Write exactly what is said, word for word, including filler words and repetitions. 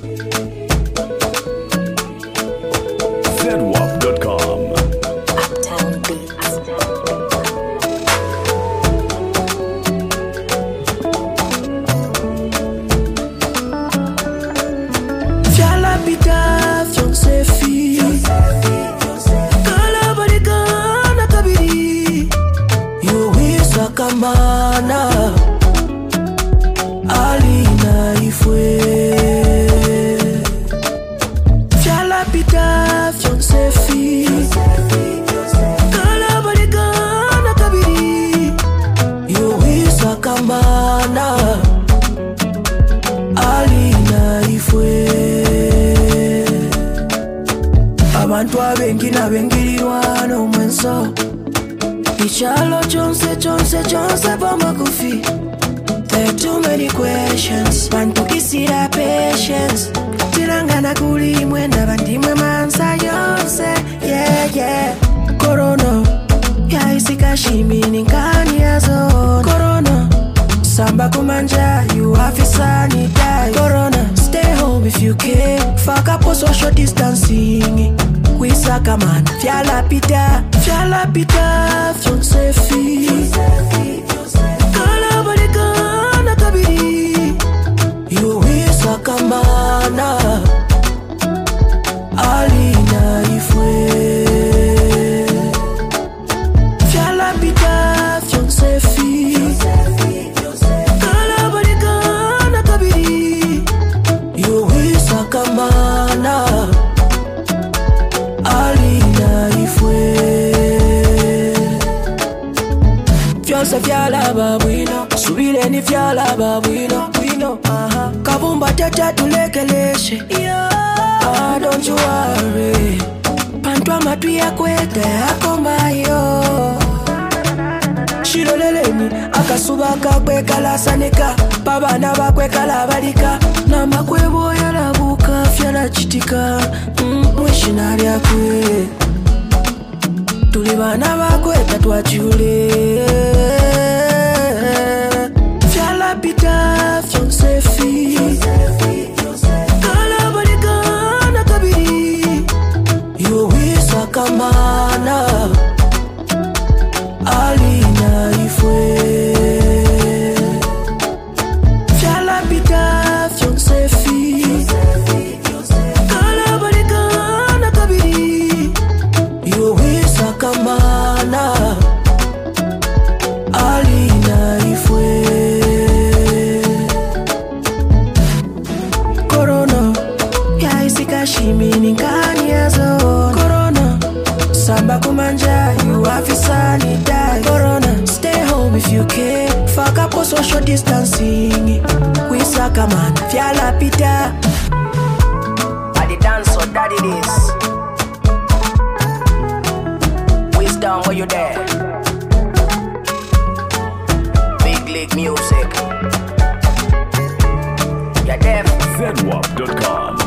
Zedwap dot com. Uptown Beats. Via l'habitation c'est fille. Kalabarikana kabiri. Yuwisa kamana. Alina ifwe. Via l'habitation c'est fille. Kalabarikana kabiri. Yuwisa kamana. Alina ifwe. Abantu abengi nabengirirwa n'omwenso. Ichalo chonse chonse chonse bamakufi. There are too many questions. Bantu isira patience. Tirangana kuli mwenda bandimwe mansa yonse. Yeah yeah. Corona. Ya isika shimini nkani ya zone. Corona. Samba kumanja, you have to sanitize. Corona, stay home if you can. Fuck up for social distancing. We sakaman, fiala pita, fiala pita, fiance fi. Kala barikana kabiri, you we sakamana. Alina ifwe. Fiala pita, fiance fi. Kamana Alina ifwe. Fianza fiala babuino, subile ni fiala babuino, wino, aha. Kabumba tete tulekeleshe, yeah. Ah, don't you worry. Pantwa matu ya kwete akombayo. Shiroleleni, akasubaka kwekala sanika. Babana bakwekala balika. Nama kwebo yalabuka, fiala chitika. Mwishina lyakwe. Tulibana bakweta twachule. Fiala pita, fiance fi. Kala balikana kabiri. Yuwisa kamana. Alina ifwe. Fiala pita, fiance fi. Kala barikana kabiri. Yuwisa kamana. Alina ifwe. Corona. Ya isika shimini nkani ya zone. Corona. Samba kumanja, you have to sanitize. Corona, stay home if you can. Fuck up for social distancing. We sakaman, fiala pita. I the dance so that it is. Wisdom, where you there? Big League Music. You're deaf. Zedwap dot com.